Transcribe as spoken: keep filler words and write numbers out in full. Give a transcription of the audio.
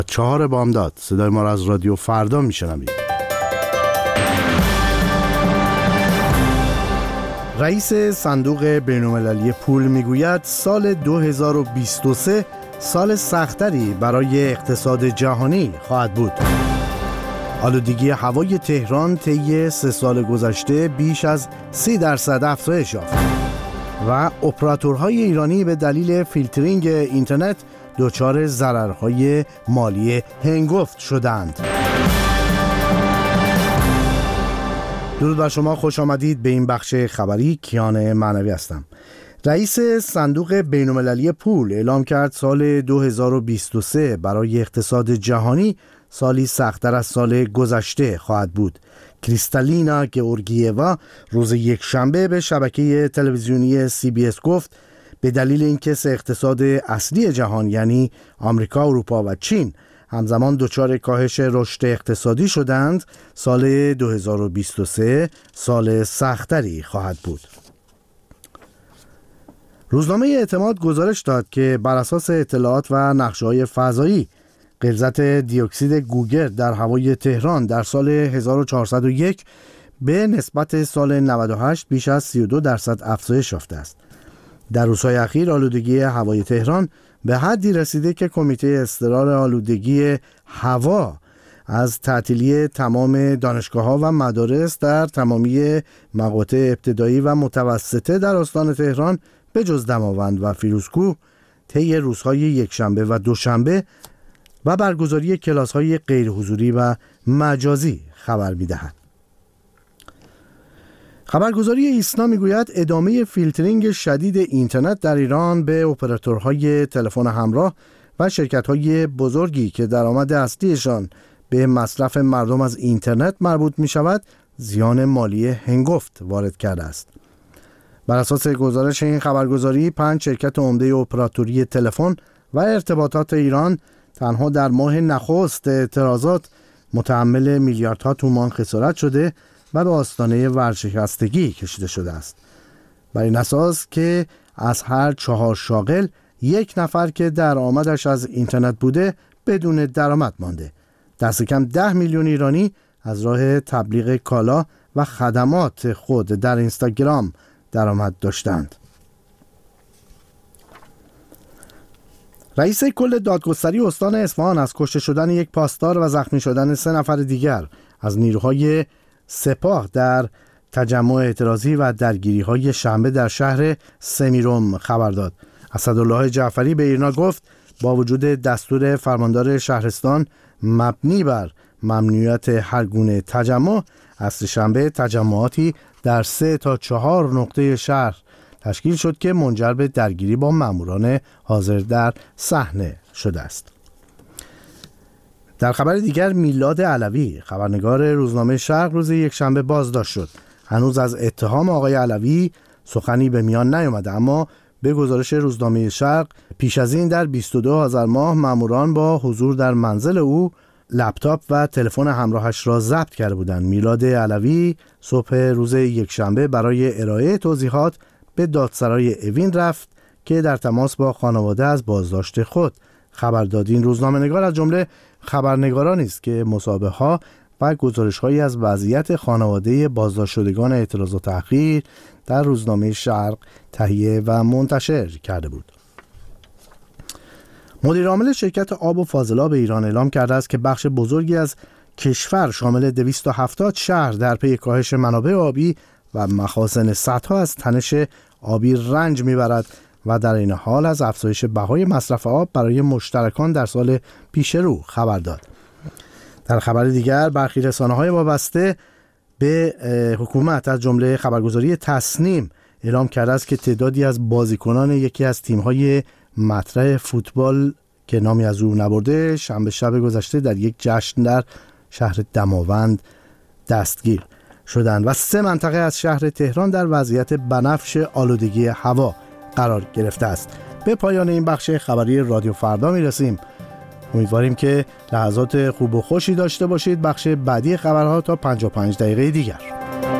چهار بامداد. صدای ما را از رادیو فردا میشنوید. رئیس صندوق بین‌المللی پول میگوید سال دو هزار و بیست و سه سال سختری برای اقتصاد جهانی خواهد بود. آلودگی هوای تهران طی سه سال گذشته بیش از سی درصد افزایش یافت و اپراتورهای ایرانی به دلیل فیلترینگ اینترنت دچار ضررهای مالی هنگفت شدند. درود بر شما، خوش آمدید به این بخش خبری. کیان معنوی هستم. رئیس صندوق بین‌المللی پول اعلام کرد سال دو هزار و بیست و سه برای اقتصاد جهانی سالی سخت‌تر از سال گذشته خواهد بود. کریستالینا گئورگییوا روز یک شنبه به شبکه تلویزیونی سی بی اس گفت به دلیل اینکه سه اقتصاد اصلی جهان یعنی آمریکا، اروپا و چین همزمان دچار کاهش رشد اقتصادی شدند، سال دو هزار و بیست و سه سال سختری خواهد بود. روزنامه اعتماد گزارش داد که بر اساس اطلاعات و نقشه‌های فضایی غلظت دیوکسید گوگرد در هوای تهران در سال هزار و چهارصد و یک به نسبت سال نود و هشت بیش از سی و دو درصد افزایش یافته است. در روزهای اخیر آلودگی هوای تهران به حدی رسیده که کمیته اضطرار آلودگی هوا از تعطیلی تمام دانشگاه‌ها و مدارس در تمامی مقاطع ابتدایی و متوسطه در استان تهران به جز دماوند و فیروزکوه طی روزهای یکشنبه و دوشنبه و برگزاری کلاس‌های غیرحضوری و مجازی خبر می‌دهد. خبرگزاری ایسنا میگوید ادامه فیلترینگ شدید اینترنت در ایران به اپراتورهای تلفن همراه و شرکت‌های بزرگی که درآمد اصلیشان به مصرف مردم از اینترنت مربوط می‌شود، زیان مالی هنگفت وارد کرده است. بر اساس گزارش این خبرگزاری، پنج شرکت عمده اپراتوری تلفن و ارتباطات ایران تنها در ماه نخست اعتراضات متحمل میلیاردها تومان خسارت شده و به آستانه ورشکستگی کشیده شده است. بر این اساس که از هر چهار شاغل یک نفر که درآمدش از اینترنت بوده بدون درآمد مانده. دست کم ده میلیون ایرانی از راه تبلیغ کالا و خدمات خود در اینستاگرام درآمد داشتند. رئیس کل دادگستری استان اصفهان از کشته شدن یک پاسدار و زخمی شدن سه نفر دیگر از نیروهای سپاه در تجمع اعتراضی و درگیری‌های شنبه در شهر سمیرم خبر داد. اسدالله جعفری به ایرنا گفت با وجود دستور فرماندار شهرستان مبنی بر ممنوعیت هر گونه تجمع، عصر شنبه تجمعاتی در سه تا چهار نقطه شهر تشکیل شد که منجر به درگیری با ماموران حاضر در صحنه شده است. در خبر دیگر، میلاد علوی خبرنگار روزنامه شرق روز یکشنبه بازداشت شد. هنوز از اتهام آقای علوی سخنی به میان نیامده، اما به گزارش روزنامه شرق پیش از این در بیست و دو آذر ماه ماموران با حضور در منزل او لپتاپ و تلفن همراهش را ضبط کرده بودند. میلاد علوی صبح روز یکشنبه برای ارائه توضیحات به دادسرای اوین رفت که در تماس با خانواده از بازداشت خود خبر داد. این روزنامه‌نگار از جمله خبرنگارانی است که مسابقه‌ها و گزارش‌هایی از وضعیت خانواده بازداشت شدگان اعتراض و تحقیر در روزنامه شرق تهیه و منتشر کرده بود. مدیر عامل شرکت آب و فاضلاب ایران اعلام کرده است که بخش بزرگی از کشور شامل دویست و هفتاد شهر در پی کاهش منابع آبی و مخازن سدها از تنش آبی رنج میبرد و در این حال از افزایش بهای مصرف آب برای مشترکان در سال پیش رو خبر داد. در خبر دیگر، برخی رسانه‌های وابسته به حکومت از جمله خبرگزاری تصنیم اعلام کرده است که تعدادی از بازیکنان یکی از تیم‌های مطرح فوتبال که نامی از او نبرده شنبه شب گذشته در یک جشن در شهر دماوند دستگیر شدند و سه منطقه از شهر تهران در وضعیت بنفش آلودگی هوا قرار گرفته است. به پایان این بخش خبری رادیو فردا میرسیم. امیدواریم که لحظات خوب و خوشی داشته باشید. بخش بعدی خبرها تا پنجاه و پنج دقیقه دیگر.